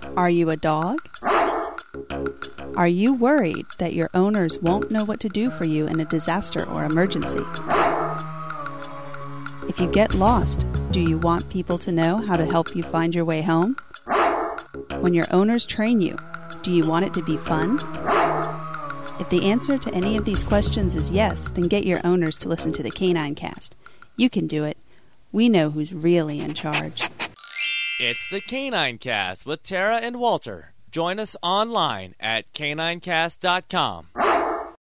Are you a dog? Are you worried that your owners won't know what to do for you in a disaster or emergency? If you get lost, do you want people to know how to help you find your way home? When your owners train you, do you want it to be fun? If the answer to any of these questions is yes, then get your owners to listen to the Canine Cast. You can do it. We know who's really in charge. It's the Canine Cast with Tara and Walter. Join us online at caninecast.com.